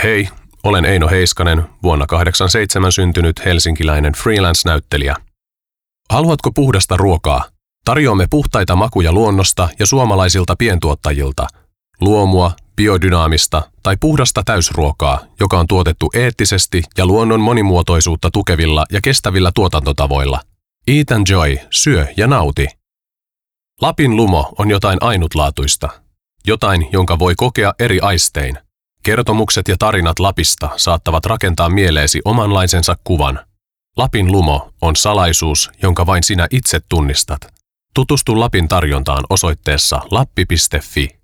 Hei, olen Eino Heiskanen, vuonna 1987 syntynyt helsinkiläinen freelance-näyttelijä. Haluatko puhdasta ruokaa? Tarjoamme puhtaita makuja luonnosta ja suomalaisilta pientuottajilta. Luomua, biodynaamista tai puhdasta täysruokaa, joka on tuotettu eettisesti ja luonnon monimuotoisuutta tukevilla ja kestävillä tuotantotavoilla. Eat and Joy, syö ja nauti. Lapin lumo on jotain ainutlaatuista. Jotain, jonka voi kokea eri aistein. Kertomukset ja tarinat Lapista saattavat rakentaa mieleesi omanlaisensa kuvan. Lapin lumo on salaisuus, jonka vain sinä itse tunnistat. Tutustu Lapin tarjontaan osoitteessa lappi.fi.